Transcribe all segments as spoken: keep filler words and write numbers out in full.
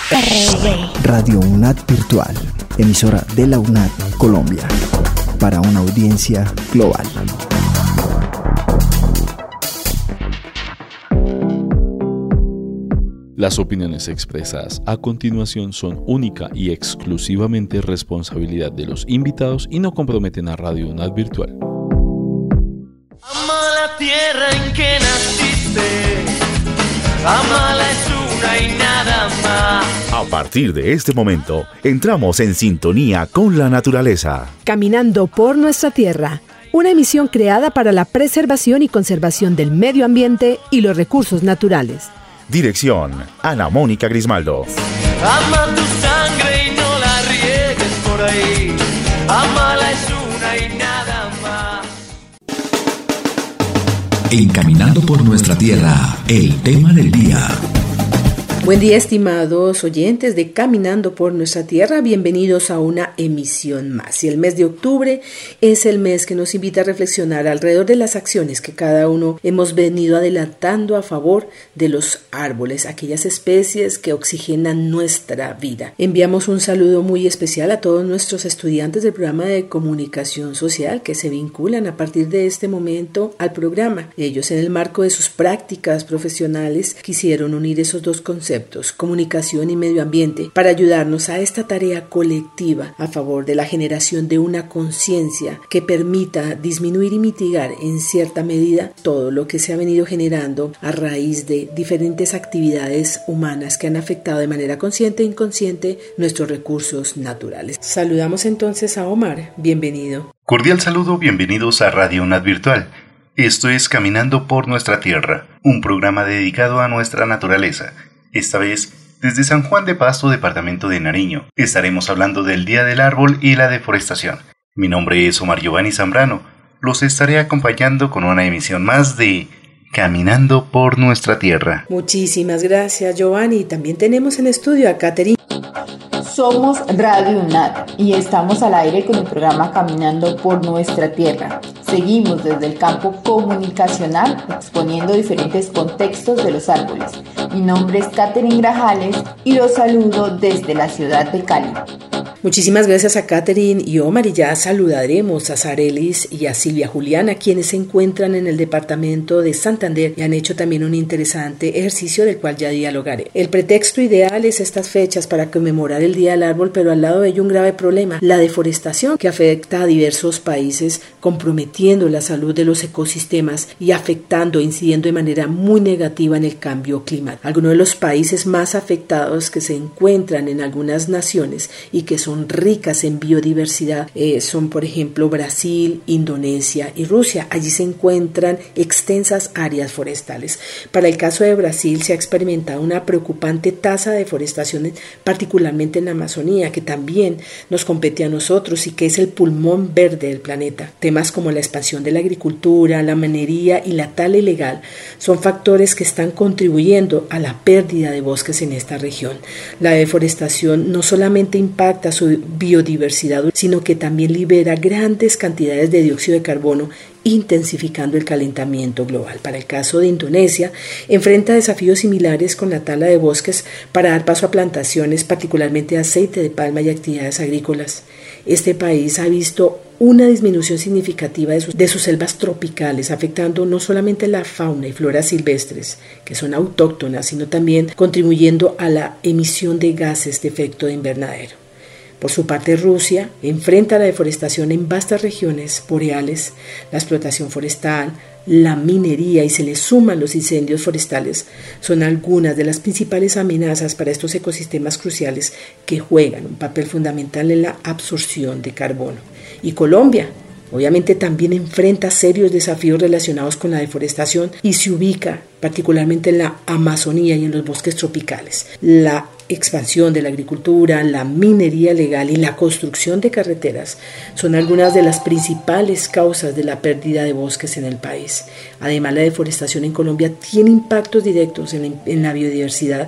Radio UNAD Virtual, emisora de la UNAD Colombia, para una audiencia global. Las opiniones expresadas a continuación son única y exclusivamente responsabilidad de los invitados y no comprometen a Radio UNAD Virtual. Ama la tierra en que naciste, amala es una y nada más. A partir de este momento, entramos en sintonía con la naturaleza. Caminando por nuestra tierra, una emisión creada para la preservación y conservación del medio ambiente y los recursos naturales. Dirección, Ana Mónica Grismaldo. Ama tu sangre y no la riegues por ahí. Amala es una y nada más. En Caminando por nuestra tierra, el tema del día. Buen día, estimados oyentes de Caminando por nuestra tierra, bienvenidos a una emisión más. Y el mes de octubre es el mes que nos invita a reflexionar alrededor de las acciones que cada uno hemos venido adelantando a favor de los árboles, aquellas especies que oxigenan nuestra vida. Enviamos un saludo muy especial a todos nuestros estudiantes del programa de comunicación social que se vinculan a partir de este momento al programa. Ellos, en el marco de sus prácticas profesionales, quisieron unir esos dos conceptos, comunicación y medio ambiente, para ayudarnos a esta tarea colectiva a favor de la generación de una conciencia que permita disminuir y mitigar en cierta medida todo lo que se ha venido generando a raíz de diferentes actividades humanas que han afectado de manera consciente e inconsciente nuestros recursos naturales. Saludamos entonces a Omar. Bienvenido. Cordial saludo, bienvenidos a Radio UNAD Virtual. Esto es Caminando por nuestra tierra, un programa dedicado a nuestra naturaleza. Esta vez, desde San Juan de Pasto, departamento de Nariño, estaremos hablando del Día del Árbol y la deforestación. Mi nombre es Omar Giovanni Zambrano. Los estaré acompañando con una emisión más de Caminando por nuestra tierra. Muchísimas gracias, Giovanni. También tenemos en estudio a Caterina. Somos Radio UNAD y estamos al aire con el programa Caminando por nuestra tierra. Seguimos desde el campo comunicacional exponiendo diferentes contextos de los árboles. Mi nombre es Catherine Grajales y los saludo desde la ciudad de Cali. Muchísimas gracias a Catherine y Omar, y ya saludaremos a Sarelis y a Silvia Juliana, quienes se encuentran en el departamento de Santander y han hecho también un interesante ejercicio del cual ya dialogaré. El pretexto ideal es estas fechas para conmemorar el Día del Árbol, pero al lado de ello un grave problema, la deforestación, que afecta a diversos países, comprometiendo la salud de los ecosistemas y afectando e incidiendo de manera muy negativa en el cambio climático. Algunos de los países más afectados que se encuentran en algunas naciones y que son son ricas en biodiversidad, eh, son por ejemplo Brasil, Indonesia y Rusia. Allí se encuentran extensas áreas forestales. Para el caso de Brasil se ha experimentado una preocupante tasa de deforestación, particularmente en la Amazonía, que también nos compete a nosotros y que es el pulmón verde del planeta. Temas como la expansión de la agricultura, la minería y la tala ilegal son factores que están contribuyendo a la pérdida de bosques en esta región. La deforestación no solamente impacta su biodiversidad, sino que también libera grandes cantidades de dióxido de carbono, intensificando el calentamiento global. Para el caso de Indonesia, enfrenta desafíos similares con la tala de bosques para dar paso a plantaciones, particularmente de aceite de palma y actividades agrícolas. Este país ha visto una disminución significativa de sus, de sus selvas tropicales, afectando no solamente la fauna y flora silvestres, que son autóctonas, sino también contribuyendo a la emisión de gases de efecto de invernadero. Por su parte, Rusia enfrenta la deforestación en vastas regiones boreales, la explotación forestal, la minería y se le suman los incendios forestales. Son algunas de las principales amenazas para estos ecosistemas cruciales que juegan un papel fundamental en la absorción de carbono. Y Colombia, obviamente, también enfrenta serios desafíos relacionados con la deforestación y se ubica particularmente en la Amazonía y en los bosques tropicales. La expansión de la agricultura, la minería legal y la construcción de carreteras son algunas de las principales causas de la pérdida de bosques en el país. Además, la deforestación en Colombia tiene impactos directos en la, en la biodiversidad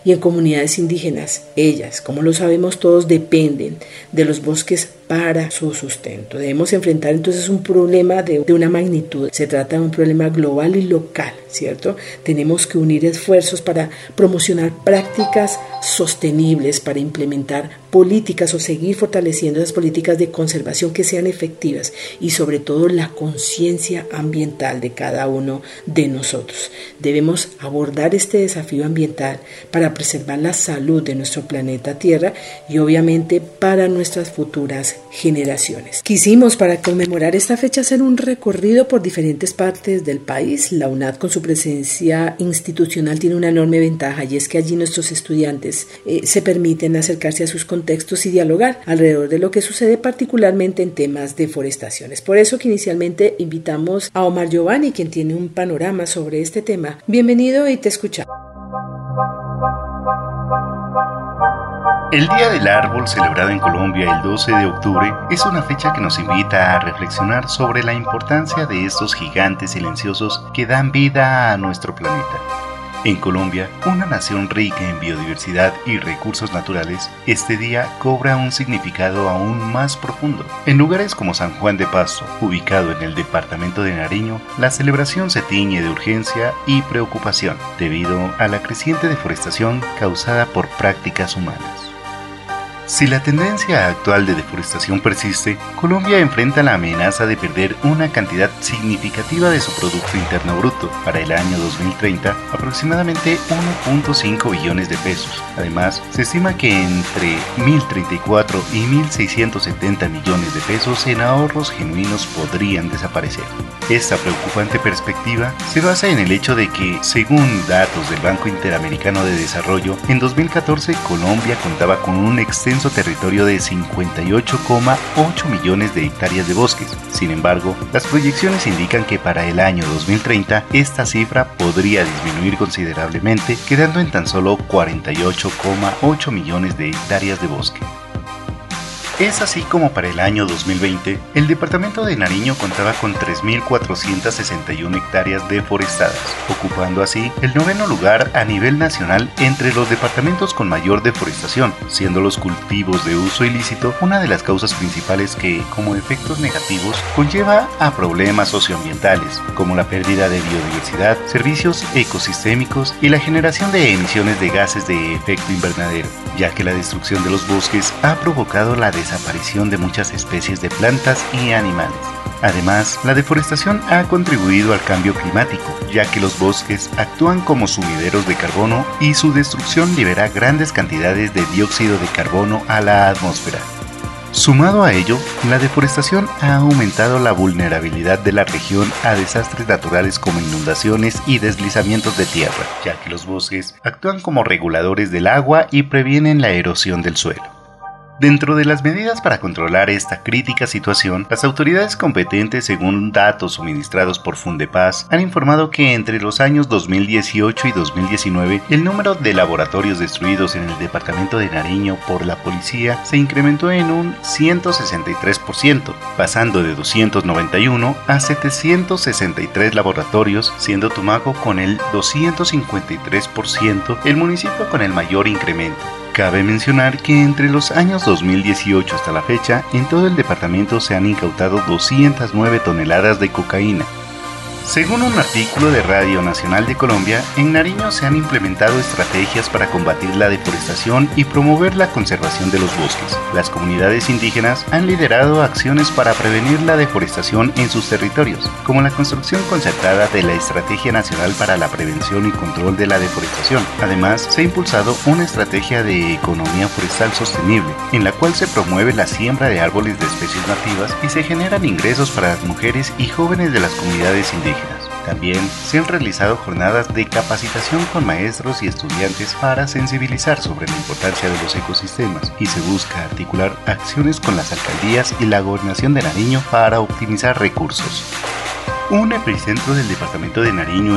y en comunidades indígenas. Ellas, como lo sabemos todos, dependen de los bosques para su sustento. Debemos enfrentar entonces un problema de, de una magnitud. Se trata de un problema global y local, ¿cierto? Tenemos que unir esfuerzos para promocionar prácticas sostenibles, para implementar políticas o seguir fortaleciendo esas políticas de conservación que sean efectivas y sobre todo la conciencia ambiental de cada uno de nosotros. Debemos abordar este desafío ambiental para preservar la salud de nuestro planeta Tierra y obviamente para nuestras futuras generaciones. Quisimos para conmemorar esta fecha hacer un recorrido por diferentes partes del país. La UNAD con su presencia institucional tiene una enorme ventaja y es que allí nuestros estudiantes eh, se permiten acercarse a sus contextos y dialogar alrededor de lo que sucede particularmente en temas de forestaciones. Por eso que inicialmente invitamos a Omar Giovanni, quien tiene un panorama sobre este tema. Bienvenido y te escuchamos. El Día del Árbol, celebrado en Colombia el doce de octubre, es una fecha que nos invita a reflexionar sobre la importancia de estos gigantes silenciosos que dan vida a nuestro planeta. En Colombia, una nación rica en biodiversidad y recursos naturales, este día cobra un significado aún más profundo. En lugares como San Juan de Pasto, ubicado en el departamento de Nariño, la celebración se tiñe de urgencia y preocupación, debido a la creciente deforestación causada por prácticas humanas. Si la tendencia actual de deforestación persiste, Colombia enfrenta la amenaza de perder una cantidad significativa de su Producto Interno Bruto. Para el año dos mil treinta, aproximadamente uno punto cinco billones de pesos. Además, se estima que entre mil treinta y cuatro y mil seiscientos setenta millones de pesos en ahorros genuinos podrían desaparecer. Esta preocupante perspectiva se basa en el hecho de que, según datos del Banco Interamericano de Desarrollo, en dos mil catorce Colombia contaba con un extenso territorio de cincuenta y ocho coma ocho millones de hectáreas de bosques. Sin embargo, las proyecciones indican que para el año dos mil treinta esta cifra podría disminuir considerablemente, quedando en tan solo cuarenta y ocho coma ocho millones de hectáreas de bosque. Es así como para el año dos mil veinte, el departamento de Nariño contaba con tres mil cuatrocientas sesenta y una hectáreas deforestadas, ocupando así el noveno lugar a nivel nacional entre los departamentos con mayor deforestación, siendo los cultivos de uso ilícito una de las causas principales que, como efectos negativos, conlleva a problemas socioambientales, como la pérdida de biodiversidad, servicios ecosistémicos y la generación de emisiones de gases de efecto invernadero, ya que la destrucción de los bosques ha provocado la desaparición de muchas especies de plantas y animales. Además, la deforestación ha contribuido al cambio climático, ya que los bosques actúan como sumideros de carbono y su destrucción libera grandes cantidades de dióxido de carbono a la atmósfera. Sumado a ello, la deforestación ha aumentado la vulnerabilidad de la región a desastres naturales como inundaciones y deslizamientos de tierra, ya que los bosques actúan como reguladores del agua y previenen la erosión del suelo. Dentro de las medidas para controlar esta crítica situación, las autoridades competentes, según datos suministrados por Fundepaz, han informado que entre los años dos mil dieciocho y dos mil diecinueve, el número de laboratorios destruidos en el departamento de Nariño por la policía se incrementó en un ciento sesenta y tres por ciento, pasando de doscientos noventa y uno a setecientos sesenta y tres laboratorios, siendo Tumaco con el doscientos cincuenta y tres por ciento el municipio con el mayor incremento. Cabe mencionar que entre los años dos mil dieciocho hasta la fecha, en todo el departamento se han incautado doscientas nueve toneladas de cocaína. Según un artículo de Radio Nacional de Colombia, en Nariño se han implementado estrategias para combatir la deforestación y promover la conservación de los bosques. Las comunidades indígenas han liderado acciones para prevenir la deforestación en sus territorios, como la construcción concertada de la Estrategia Nacional para la Prevención y Control de la Deforestación. Además, se ha impulsado una estrategia de economía forestal sostenible, en la cual se promueve la siembra de árboles de especies nativas y se generan ingresos para las mujeres y jóvenes de las comunidades indígenas. También se han realizado jornadas de capacitación con maestros y estudiantes para sensibilizar sobre la importancia de los ecosistemas y se busca articular acciones con las alcaldías y la gobernación de Nariño para optimizar recursos. Un epicentro del departamento de Nariño es su capital,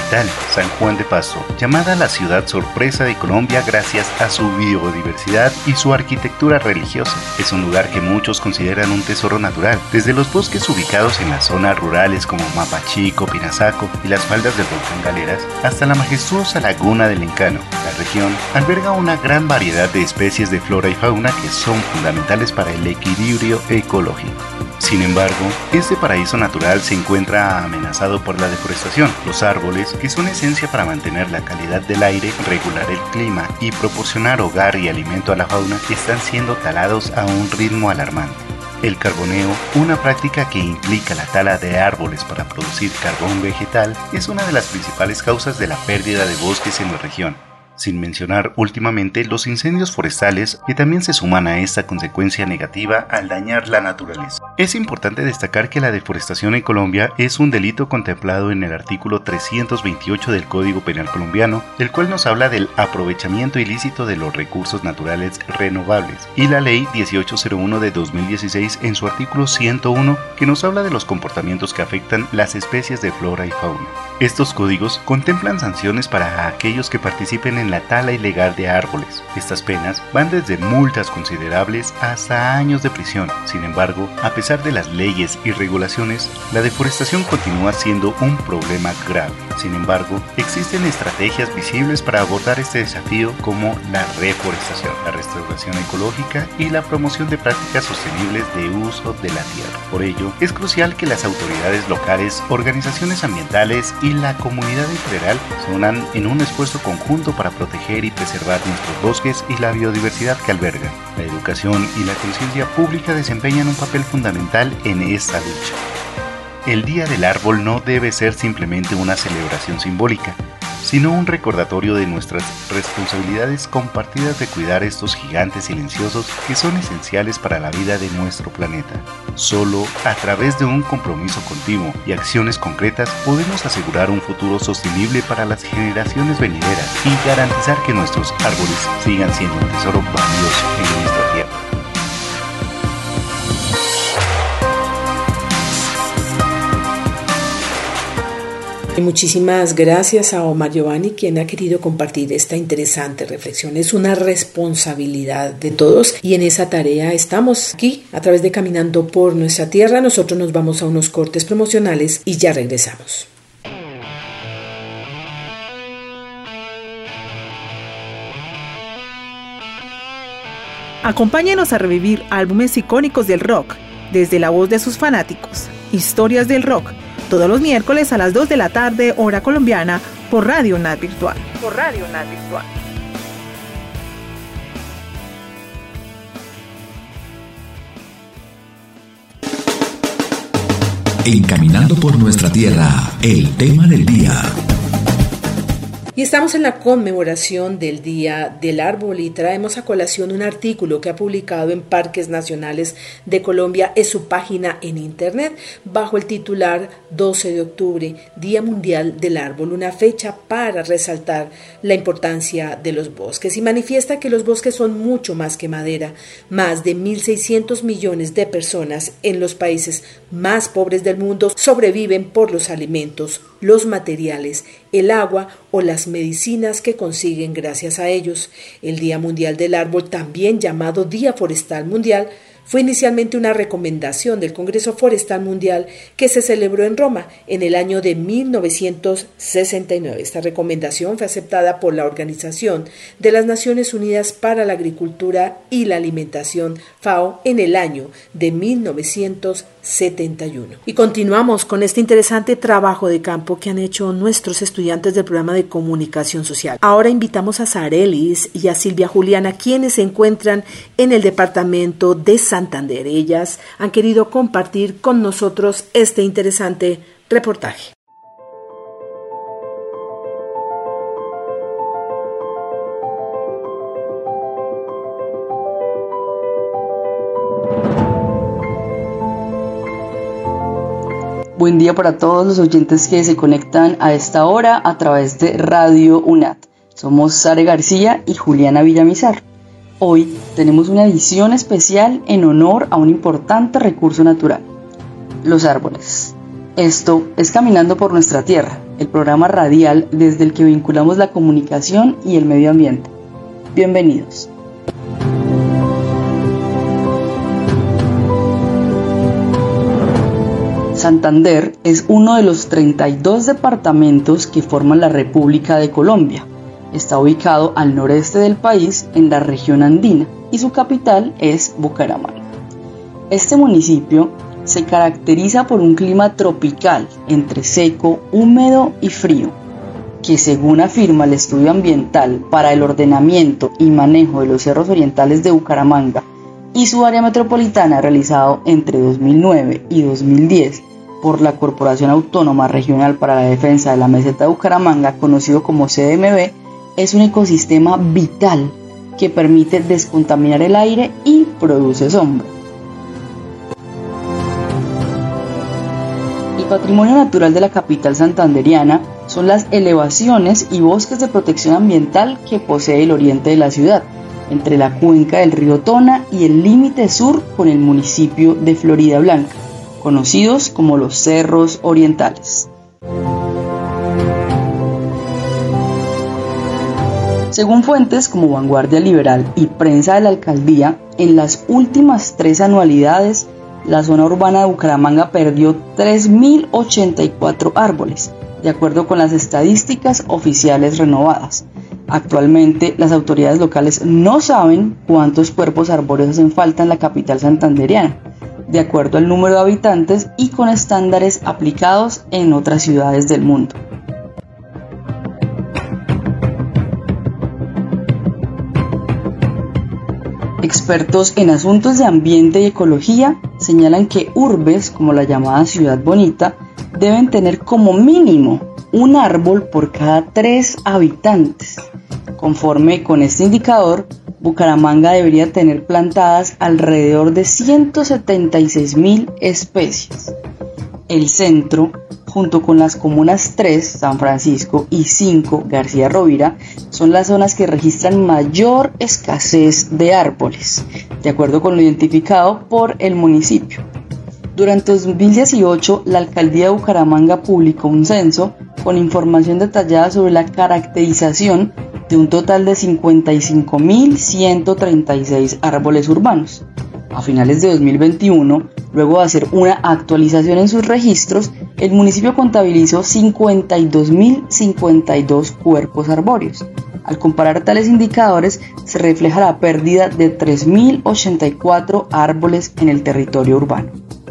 capital, San Juan de Pasto, llamada la ciudad sorpresa de Colombia gracias a su biodiversidad y su arquitectura religiosa. Es un lugar que muchos consideran un tesoro natural, desde los bosques ubicados en las zonas rurales como Mapachico, Pinazaco y las faldas del volcán Galeras, hasta la majestuosa laguna del Encano. La región alberga una gran variedad de especies de flora y fauna que son fundamentales para el equilibrio ecológico. Sin embargo, este paraíso natural se encuentra amenazado por la deforestación. Los árboles, que son esencia para mantener la calidad del aire, regular el clima y proporcionar hogar y alimento a la fauna, están siendo talados a un ritmo alarmante. El carboneo, una práctica que implica la tala de árboles para producir carbón vegetal, es una de las principales causas de la pérdida de bosques en la región. Sin mencionar últimamente los incendios forestales que también se suman a esta consecuencia negativa al dañar la naturaleza. Es importante destacar que la deforestación en Colombia es un delito contemplado en el artículo trescientos veintiocho del Código Penal colombiano, el cual nos habla del aprovechamiento ilícito de los recursos naturales renovables, y la Ley dieciocho cero uno de dos mil dieciséis en su artículo ciento uno, que nos habla de los comportamientos que afectan las especies de flora y fauna. Estos códigos contemplan sanciones para aquellos que participen en la tala ilegal de árboles. Estas penas van desde multas considerables hasta años de prisión. Sin embargo, a pesar de las leyes y regulaciones, la deforestación continúa siendo un problema grave. Sin embargo, existen estrategias visibles para abordar este desafío, como la reforestación, la restauración ecológica y la promoción de prácticas sostenibles de uso de la tierra. Por ello, es crucial que las autoridades locales, organizaciones ambientales y la comunidad en general se unan en un esfuerzo conjunto para proteger y preservar nuestros bosques y la biodiversidad que albergan. La educación y la conciencia pública desempeñan un papel fundamental en esta lucha. El Día del Árbol no debe ser simplemente una celebración simbólica, sino un recordatorio de nuestras responsabilidades compartidas de cuidar estos gigantes silenciosos que son esenciales para la vida de nuestro planeta. Solo a través de un compromiso continuo y acciones concretas podemos asegurar un futuro sostenible para las generaciones venideras y garantizar que nuestros árboles sigan siendo un tesoro valioso en nuestra tierra. Muchísimas gracias a Omar Giovanni, quien ha querido compartir esta interesante reflexión. Es una responsabilidad de todos y en esa tarea estamos aquí a través de Caminando por Nuestra Tierra. Nosotros nos vamos a unos cortes promocionales y ya regresamos. Acompáñenos a revivir álbumes icónicos del rock desde la voz de sus fanáticos. Historias del rock. Todos los miércoles a las dos de la tarde, hora colombiana, por Radio UNAD Virtual. Por Radio UNAD Virtual. En Caminando por Nuestra Tierra, el tema del día. Y estamos en la conmemoración del Día del Árbol y traemos a colación un artículo que ha publicado en Parques Nacionales de Colombia en su página en internet bajo el titular doce de octubre, Día Mundial del Árbol, una fecha para resaltar la importancia de los bosques, y manifiesta que los bosques son mucho más que madera. Más de mil seiscientos millones de personas en los países más pobres del mundo sobreviven por los alimentos, los materiales, el agua o las medicinas que consiguen gracias a ellos. El Día Mundial del Árbol, también llamado Día Forestal Mundial, fue inicialmente una recomendación del Congreso Forestal Mundial que se celebró en Roma en el año de mil novecientos sesenta y nueve. Esta recomendación fue aceptada por la Organización de las Naciones Unidas para la Agricultura y la Alimentación, FAO, en el año de mil novecientos setenta y uno. Y continuamos con este interesante trabajo de campo que han hecho nuestros estudiantes del programa de comunicación social. Ahora invitamos a Sarelis y a Silvia Juliana, quienes se encuentran en el departamento de Santander. Ellas han querido compartir con nosotros este interesante reportaje. Buen día para todos los oyentes que se conectan a esta hora a través de Radio UNAD. Somos Sare García y Juliana Villamizar. Hoy tenemos una edición especial en honor a un importante recurso natural, los árboles. Esto es Caminando por Nuestra Tierra, el programa radial desde el que vinculamos la comunicación y el medio ambiente. Bienvenidos. Santander es uno de los treinta y dos departamentos que forman la República de Colombia. Está ubicado al noreste del país, en la región andina, y su capital es Bucaramanga. Este municipio se caracteriza por un clima tropical, entre seco, húmedo y frío, que según afirma el Estudio Ambiental para el Ordenamiento y Manejo de los Cerros Orientales de Bucaramanga y su área metropolitana, realizado entre dos mil nueve y dos mil diez por la Corporación Autónoma Regional para la Defensa de la Meseta de Bucaramanga, conocido como C D M B, es un ecosistema vital que permite descontaminar el aire y produce sombra. El patrimonio natural de la capital santanderiana son las elevaciones y bosques de protección ambiental que posee el oriente de la ciudad, entre la cuenca del río Tona y el límite sur con el municipio de Florida Blanca, conocidos como los Cerros Orientales. Según fuentes como Vanguardia Liberal y Prensa de la Alcaldía, en las últimas tres anualidades, la zona urbana de Bucaramanga perdió tres mil ochenta y cuatro árboles, de acuerdo con las estadísticas oficiales renovadas. Actualmente, las autoridades locales no saben cuántos cuerpos arbóreos hacen falta en la capital santandereana, de acuerdo al número de habitantes y con estándares aplicados en otras ciudades del mundo. Expertos en asuntos de ambiente y ecología señalan que urbes, como la llamada Ciudad Bonita, deben tener como mínimo un árbol por cada tres habitantes. Conforme con este indicador, Bucaramanga debería tener plantadas alrededor de ciento setenta y seis mil especies. El centro, junto con las comunas tres, San Francisco, y cinco, García Rovira, son las zonas que registran mayor escasez de árboles, de acuerdo con lo identificado por el municipio. Durante dos mil dieciocho, la Alcaldía de Bucaramanga publicó un censo con información detallada sobre la caracterización de un total de cincuenta y cinco mil ciento treinta y seis árboles urbanos. A finales de dos mil veintiuno, luego de hacer una actualización en sus registros, el municipio contabilizó cincuenta y dos mil cincuenta y dos cuerpos arbóreos. Al comparar tales indicadores, se refleja la pérdida de tres mil ochenta y cuatro árboles en el territorio urbano.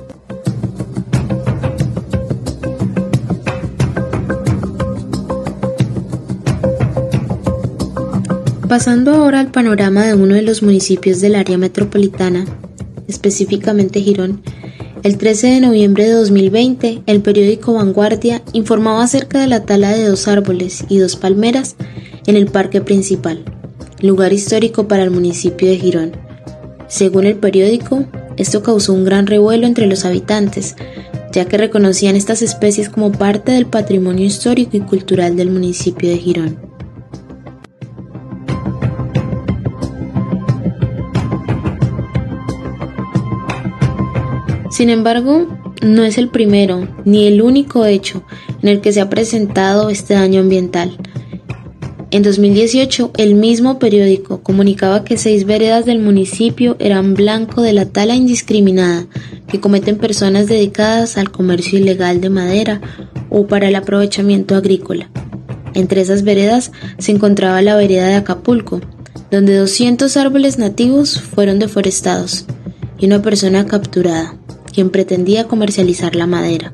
Pasando ahora al panorama de uno de los municipios del área metropolitana, específicamente Girón, el trece de noviembre de dos mil veinte, el periódico Vanguardia informaba acerca de la tala de dos árboles y dos palmeras en el parque principal, lugar histórico para el municipio de Girón. Según el periódico, esto causó un gran revuelo entre los habitantes, ya que reconocían estas especies como parte del patrimonio histórico y cultural del municipio de Girón. Sin embargo, no es el primero ni el único hecho en el que se ha presentado este daño ambiental. En dos mil dieciocho, el mismo periódico comunicaba que seis veredas del municipio eran blanco de la tala indiscriminada que cometen personas dedicadas al comercio ilegal de madera o para el aprovechamiento agrícola. Entre esas veredas se encontraba la vereda de Acapulco, donde doscientos árboles nativos fueron deforestados y una persona capturada, quien pretendía comercializar la madera.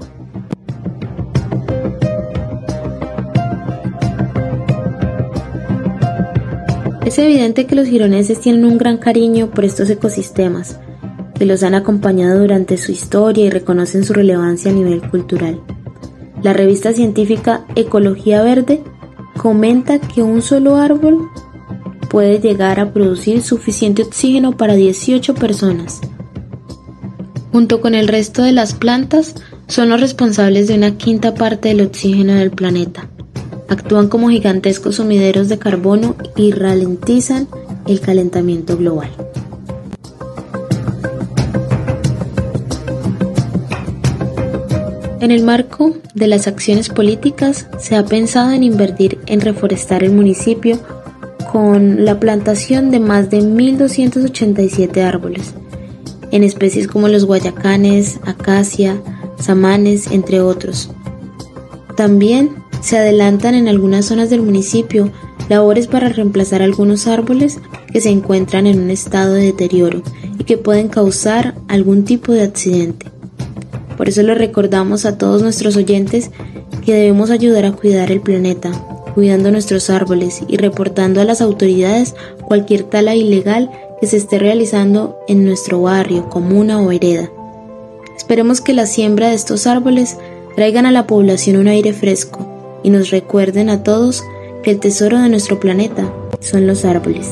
Es evidente que los gironeses tienen un gran cariño por estos ecosistemas, que los han acompañado durante su historia y reconocen su relevancia a nivel cultural. La revista científica Ecología Verde comenta que un solo árbol puede llegar a producir suficiente oxígeno para dieciocho personas. Junto con el resto de las plantas, son los responsables de una quinta parte del oxígeno del planeta. Actúan como gigantescos sumideros de carbono y ralentizan el calentamiento global. En el marco de las acciones políticas se ha pensado en invertir en reforestar el municipio con la plantación de más de mil doscientos ochenta y siete árboles, en especies como los guayacanes, acacia, samanes, entre otros. También se adelantan en algunas zonas del municipio labores para reemplazar algunos árboles que se encuentran en un estado de deterioro y que pueden causar algún tipo de accidente. Por eso le recordamos a todos nuestros oyentes que debemos ayudar a cuidar el planeta, cuidando nuestros árboles y reportando a las autoridades cualquier tala ilegal que se esté realizando en nuestro barrio, comuna o vereda. Esperemos que la siembra de estos árboles traigan a la población un aire fresco y nos recuerden a todos que el tesoro de nuestro planeta son los árboles.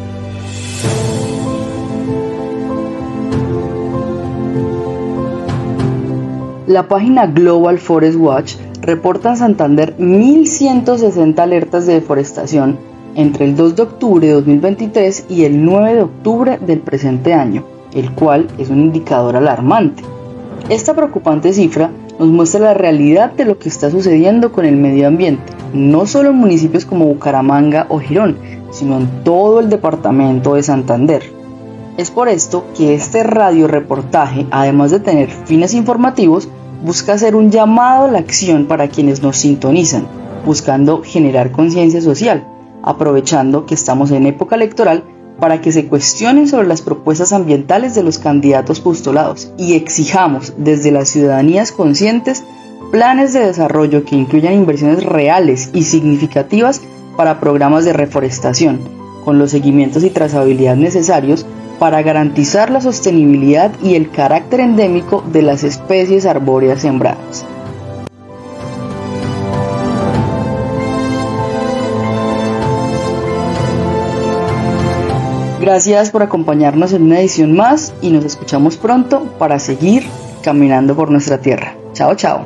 La página Global Forest Watch reporta en Santander mil ciento sesenta alertas de deforestación entre el dos de octubre de dos mil veintitrés y el nueve de octubre del presente año, el cual es un indicador alarmante. Esta preocupante cifra nos muestra la realidad de lo que está sucediendo con el medio ambiente, no solo en municipios como Bucaramanga o Girón, sino en todo el departamento de Santander. Es por esto que este radioreportaje, además de tener fines informativos, busca hacer un llamado a la acción para quienes nos sintonizan, buscando generar conciencia social, aprovechando que estamos en época electoral para que se cuestionen sobre las propuestas ambientales de los candidatos postulados y exijamos desde las ciudadanías conscientes planes de desarrollo que incluyan inversiones reales y significativas para programas de reforestación, con los seguimientos y trazabilidad necesarios para garantizar la sostenibilidad y el carácter endémico de las especies arbóreas sembradas. Gracias por acompañarnos en una edición más y nos escuchamos pronto para seguir caminando por nuestra tierra. Chao, chao.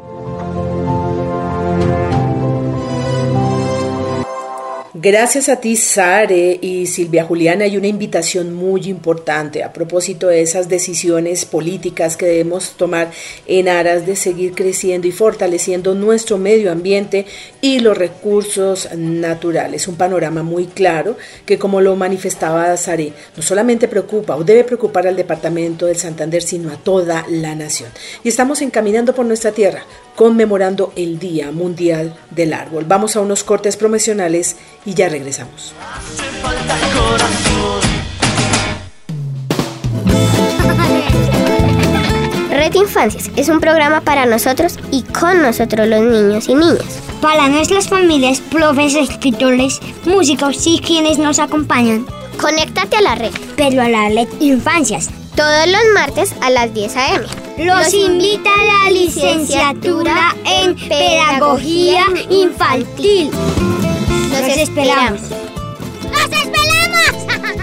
Gracias a ti, Sare y Silvia Juliana, hay una invitación muy importante a propósito de esas decisiones políticas que debemos tomar en aras de seguir creciendo y fortaleciendo nuestro medio ambiente y los recursos naturales. Un panorama muy claro que, como lo manifestaba Sare, no solamente preocupa o debe preocupar al departamento del Santander, sino a toda la nación. Y estamos encaminando por nuestra tierra, conmemorando el Día Mundial del Árbol. Vamos a unos cortes promocionales y ya regresamos. Red Infancias es un programa para nosotros y con nosotros los niños y niñas. Para nuestras familias, profes, escritores, músicos y quienes nos acompañan. Conéctate a la red. Pero a la Red Infancias. Todos los martes a las diez a eme. Los invita a la licenciatura en Pedagogía Infantil. Los esperamos. ¡Los esperamos!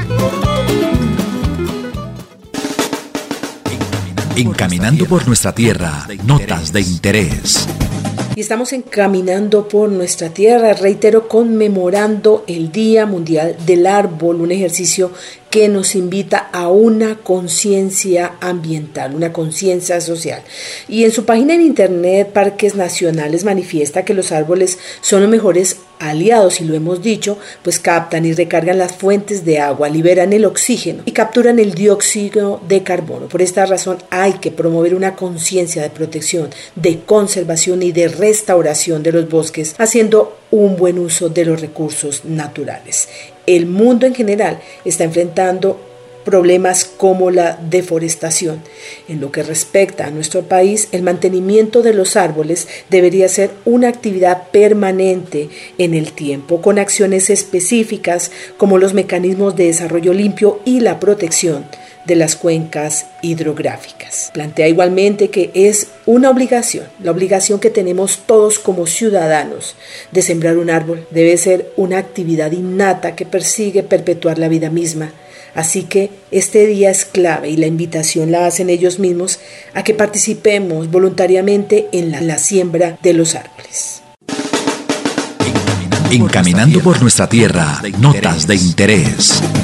Encaminando por nuestra tierra, notas de interés. Y estamos encaminando por nuestra tierra, reitero, conmemorando el Día Mundial del Árbol, un ejercicio que nos invita a una conciencia ambiental, una conciencia social. Y en su página en internet, Parques Nacionales manifiesta que los árboles son los mejores aliados, y lo hemos dicho, pues captan y recargan las fuentes de agua, liberan el oxígeno y capturan el dióxido de carbono. Por esta razón hay que promover una conciencia de protección, de conservación y de restauración de los bosques, haciendo un buen uso de los recursos naturales. El mundo en general está enfrentando problemas como la deforestación. En lo que respecta a nuestro país, el mantenimiento de los árboles debería ser una actividad permanente en el tiempo, con acciones específicas como los mecanismos de desarrollo limpio y la protección de las cuencas hidrográficas. Plantea igualmente que es una obligación, la obligación que tenemos todos como ciudadanos de sembrar un árbol. Debe ser una actividad innata que persigue perpetuar la vida misma. Así que este día es clave y la invitación la hacen ellos mismos a que participemos voluntariamente en la, la siembra de los árboles. Encaminando por nuestra tierra, notas de interés.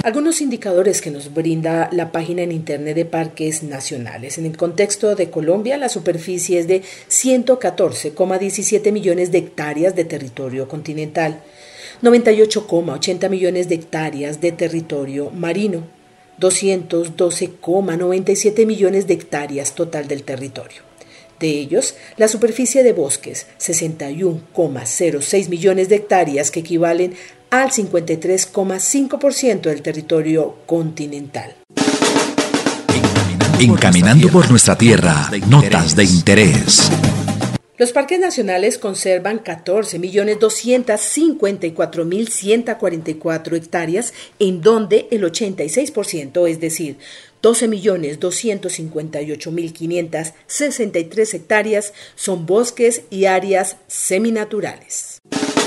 Algunos indicadores que nos brinda la página en internet de Parques Nacionales. En el contexto de Colombia, la superficie es de ciento catorce coma diecisiete millones de hectáreas de territorio continental, noventa y ocho coma ochenta millones de hectáreas de territorio marino, doscientos doce coma noventa y siete millones de hectáreas total del territorio. De ellos, la superficie de bosques, sesenta y uno coma cero seis millones de hectáreas que equivalen al cincuenta y tres coma cinco por ciento del territorio continental. Encaminando por nuestra tierra, notas de interés. Los parques nacionales conservan catorce millones doscientos cincuenta y cuatro mil ciento cuarenta y cuatro hectáreas, en donde el ochenta y seis por ciento, es decir, doce millones doscientos cincuenta y ocho mil quinientas sesenta y tres hectáreas, son bosques y áreas seminaturales.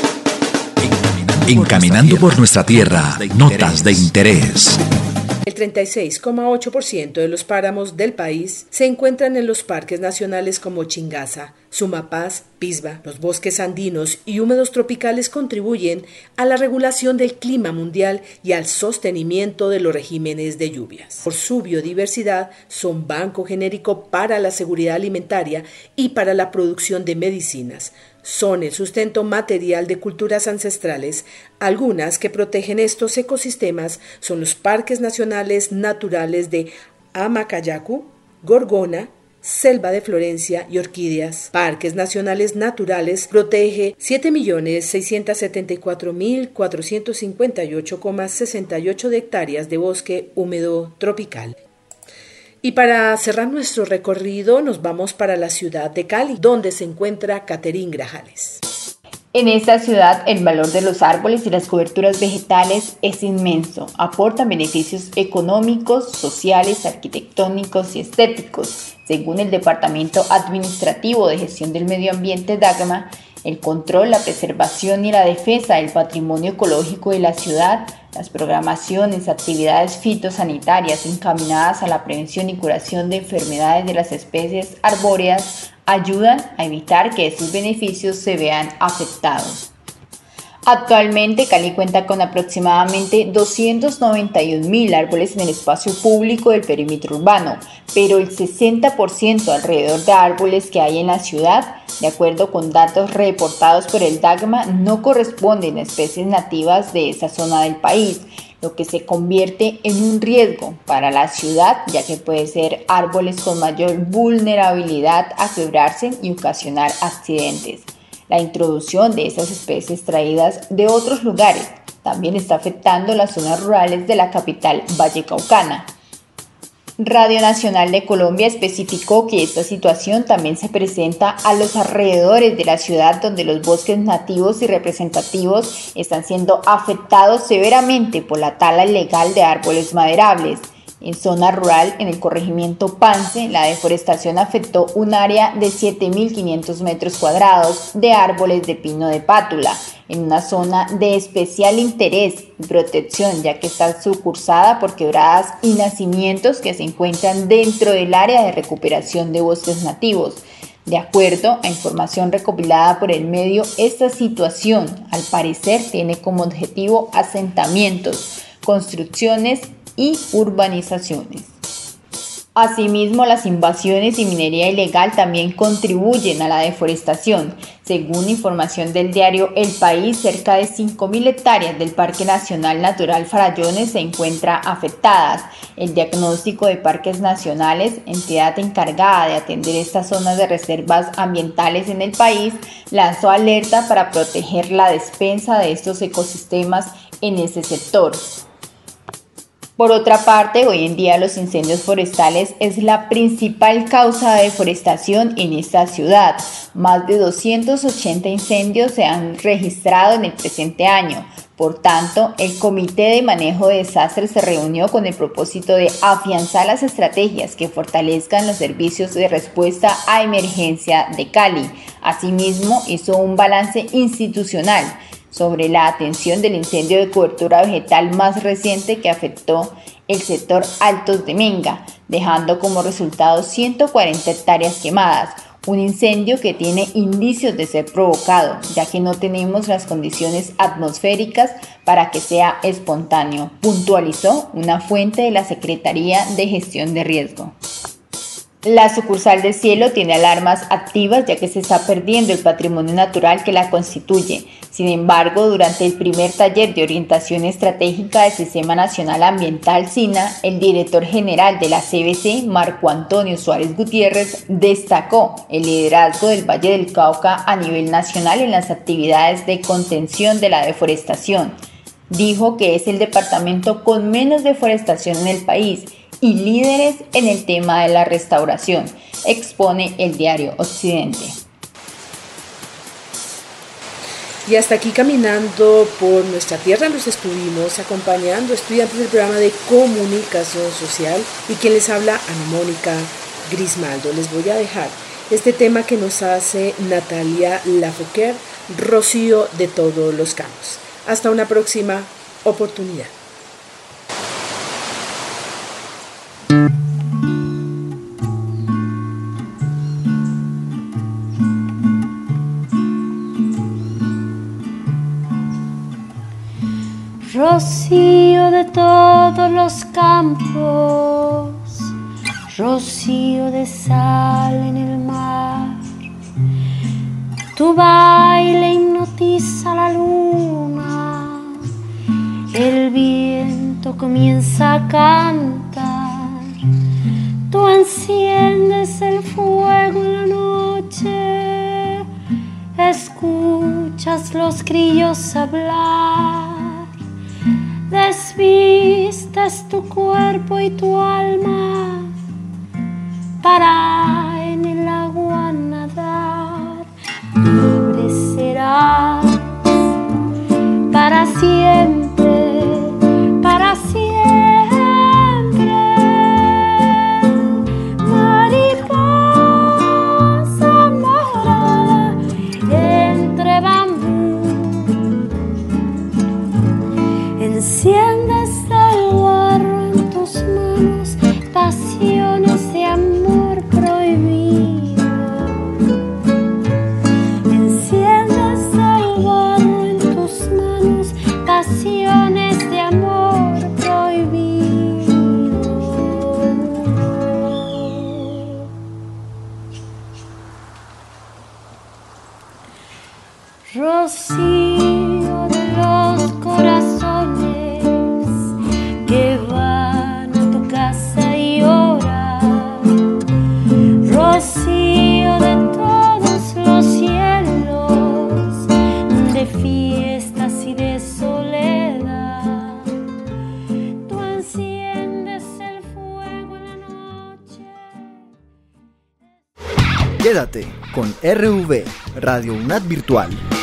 Encaminando por nuestra tierra, notas de interés. El treinta y seis coma ocho por ciento de los páramos del país se encuentran en los parques nacionales como Chingaza, Sumapaz, Pisba. Los bosques andinos y húmedos tropicales contribuyen a la regulación del clima mundial y al sostenimiento de los regímenes de lluvias. Por su biodiversidad, son banco genérico para la seguridad alimentaria y para la producción de medicinas. Son el sustento material de culturas ancestrales. Algunas que protegen estos ecosistemas son los parques nacionales naturales de Amacayacu, Gorgona, Selva de Florencia y Orquídeas. Parques Nacionales Naturales protege siete millones seiscientos setenta y cuatro mil cuatrocientos cincuenta y ocho coma sesenta y ocho de hectáreas de bosque húmedo tropical. Y para cerrar nuestro recorrido nos vamos para la ciudad de Cali, donde se encuentra Catherine Grajales. En esta ciudad el valor de los árboles y las coberturas vegetales es inmenso. Aportan beneficios económicos, sociales, arquitectónicos y estéticos. Según el Departamento Administrativo de Gestión del Medio Ambiente DAGMA, el control, la preservación y la defensa del patrimonio ecológico de la ciudad, las programaciones, actividades fitosanitarias encaminadas a la prevención y curación de enfermedades de las especies arbóreas ayudan a evitar que estos beneficios se vean afectados. Actualmente Cali cuenta con aproximadamente doscientos noventa y un mil árboles en el espacio público del perímetro urbano, pero el sesenta por ciento alrededor de árboles que hay en la ciudad, de acuerdo con datos reportados por el DAGMA, no corresponden a especies nativas de esa zona del país, lo que se convierte en un riesgo para la ciudad, ya que pueden ser árboles con mayor vulnerabilidad a quebrarse y ocasionar accidentes. La introducción de esas especies traídas de otros lugares también está afectando las zonas rurales de la capital vallecaucana. Radio Nacional de Colombia especificó que esta situación también se presenta a los alrededores de la ciudad, donde los bosques nativos y representativos están siendo afectados severamente por la tala ilegal de árboles maderables. En zona rural, en el corregimiento Pance, la deforestación afectó un área de siete mil quinientos metros cuadrados de árboles de pino de pátula, en una zona de especial interés y protección, ya que está sucursada por quebradas y nacimientos que se encuentran dentro del área de recuperación de bosques nativos. De acuerdo a información recopilada por el medio, esta situación, al parecer, tiene como objetivo asentamientos, construcciones y urbanizaciones. Asimismo, las invasiones y minería ilegal también contribuyen a la deforestación. Según información del diario El País, cerca de cinco mil hectáreas del Parque Nacional Natural Farallones se encuentran afectadas. El Diagnóstico de Parques Nacionales, entidad encargada de atender estas zonas de reservas ambientales en el país, lanzó alerta para proteger la despensa de estos ecosistemas en ese sector. Por otra parte, hoy en día los incendios forestales es la principal causa de deforestación en esta ciudad. Más de doscientos ochenta incendios se han registrado en el presente año. Por tanto, el Comité de Manejo de Desastres se reunió con el propósito de afianzar las estrategias que fortalezcan los servicios de respuesta a emergencia de Cali. Asimismo, hizo un balance institucional sobre la atención del incendio de cobertura vegetal más reciente que afectó el sector Altos de Menga, dejando como resultado ciento cuarenta hectáreas quemadas, Un incendio que tiene indicios de ser provocado, ya que no tenemos las condiciones atmosféricas para que sea espontáneo, puntualizó una fuente de la Secretaría de Gestión de Riesgo. La sucursal de Cielo tiene alarmas activas ya que se está perdiendo el patrimonio natural que la constituye. Sin embargo, durante el primer taller de orientación estratégica del Sistema Nacional Ambiental SINA, el director general de la C B C, Marco Antonio Suárez Gutiérrez, destacó el liderazgo del Valle del Cauca a nivel nacional en las actividades de contención de la deforestación. Dijo que es el departamento con menos deforestación en el país y líderes en el tema de la restauración, expone el diario Occidente. Y hasta aquí caminando por nuestra tierra los estuvimos acompañando estudiantes del programa de comunicación social y quien les habla, Ana Mónica Grismaldo. Les voy a dejar este tema que nos hace Natalia Lafoquer, Rocío de todos los campos. Hasta una próxima oportunidad. Rocío de todos los campos, rocío de sal en el mar, tu baile hipnotiza la luna, el viento comienza a cantar, tú enciendes el fuego en la noche, escuchas los grillos hablar. Desvistes tu cuerpo y tu alma para en el agua nadar. Libre serás para siempre, para siempre. Mariposa morada entre bambú. Enciendes el barro en tus manos, pasiones de amor prohibido. Enciendes el barro en tus manos, pasiones de amor prohibido. Rocío de los corazones que van a tu casa y oran, rocío de todos los cielos, de fiestas y de soledad, tú enciendes el fuego en la noche. Quédate con R V, Radio UNAT Virtual.